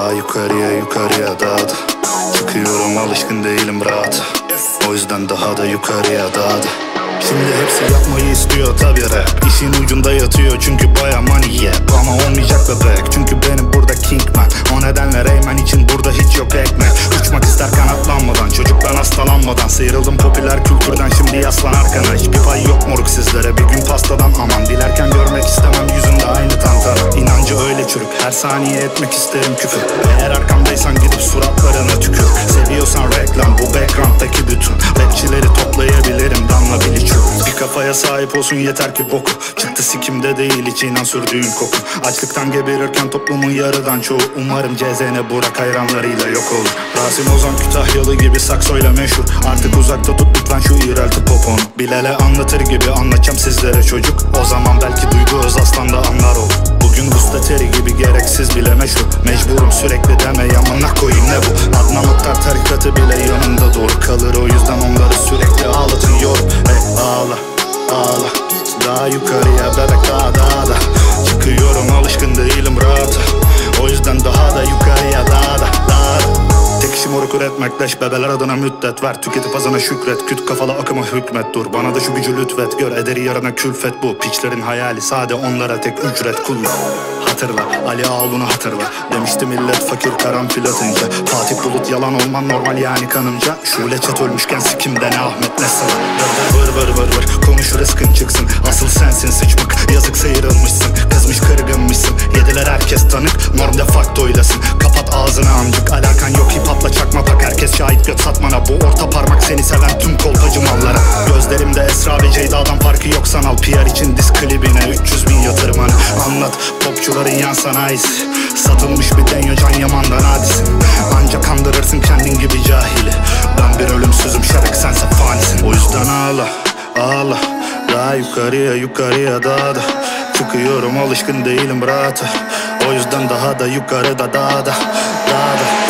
Daha yukarıya yukarıya daha da çıkıyorum, alışkın değilim rahat. O yüzden daha da yukarıya daha da. Şimdi hepsi yapmayı istiyor tabi rap. İşin ucunda yatıyor çünkü baya money yeah. Ama olmayacak bebek çünkü benim burada Kingman. O nedenle Rayman için burada hiç yok ekmek. Uçmak ister kanatlanmadan, çocuktan hastalanmadan. Sıyrıldım popüler kültürden, şimdi yaslan arkana. Hiçbir pay yok moruk sizlere, bir gün pastadan aman. Dilerken görmek istemem yüzünde aynı tantana. İnancı öyle çürük, her saniye etmek isterim küfür. Eğer arkamdaysan gidip suratlarına tükür. Seviyorsan reklam, bu background'daki bütün rapçileri toplayabilirim damla bilici. Bir kafaya sahip olsun yeter ki boku. Çıktı sikimde değil hiç inan sürdüğün koku. Açlıktan geberirken toplumun yarıdan çoğu. Umarım CZN Burak hayranlarıyla yok olur. Rasim Ozan Kütahyalı gibi saksoyla meşhur. Artık uzakta tut lütfen şu iğrelti poponu. Bilal'e anlatır gibi anlatacağım sizlere çocuk. O zaman belki Duygu Özaslan da anlar olur. Bugün Gustateri gibi gereksiz bile meşhur. Mecburum sürekli deme yamına koyayım ne bu. Adnan Oktar tarikatı bile yanında doğru kalır. O yüzden onları sürekli ağlatıyor. Ağla, ağla, daha yukarıya bebek daha da çıkıyorum, alışkın değilim rahata. O yüzden daha da yukarıya daha da. Tek işim moruk üretmek, leş bebeler adına müddet ver. Tüketip azına şükret, küt kafalı akıma hükmet dur. Bana da şu gücü lütfet, gör ederi yarına külfet bu. Piçlerin hayali sade, onlara tek ücret kullan. Hatırla, Ali Ağaoğlu'nu hatırla. Demişti millet fakir karanfil atınca. Fatih Bulut yalan olman normal yani kanımca. Şule Çet ölmüşken sikimde ne Ahmet ne Sıla. Vır konuş rızkın çıksın. Asıl sensin sıçmık, yazık sıyrılmışsın. Kızmış kırgınmışsın, yediler herkes tanık. Norm de faktoylasın, kapat ağzını amcık. Alakan yok hip hopla çakma tak, herkes şahit göt satmana. Bu orta parmak seni seven tüm kolpacı mallara. Gözlerimde Esra ve Ceyda'dan farkı yok sanal. PR için disk klibine 300.000 yatırım hani. Anlat popçuların yan sanayisi. Satılmış bir denyo Can Yaman'dan hadisin. Ancak kandırırsın kendin gibi cahili. Ben bir ölümsüzüm şarık sense fanisin. O yüzden ağla, ağla, daha yukarıya yukarıya daha da çıkıyorum, alışkın değilim rahata. O yüzden daha da yukarıda daha da.